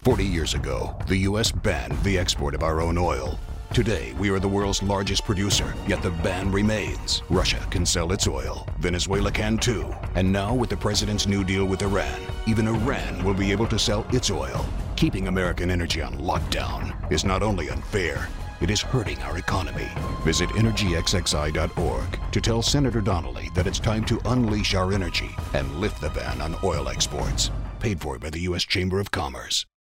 40 years ago, the U.S. banned the export of our own oil. Today, we are the world's largest producer, yet the ban remains. Russia can sell its oil. Venezuela can too. And now, with the president's new deal with Iran, even Iran will be able to sell its oil. Keeping American energy on lockdown is not only unfair, it is hurting our economy. Visit energyxxi.org to tell Senator Donnelly that it's time to unleash our energy and lift the ban on oil exports. Paid for by the U.S. Chamber of Commerce.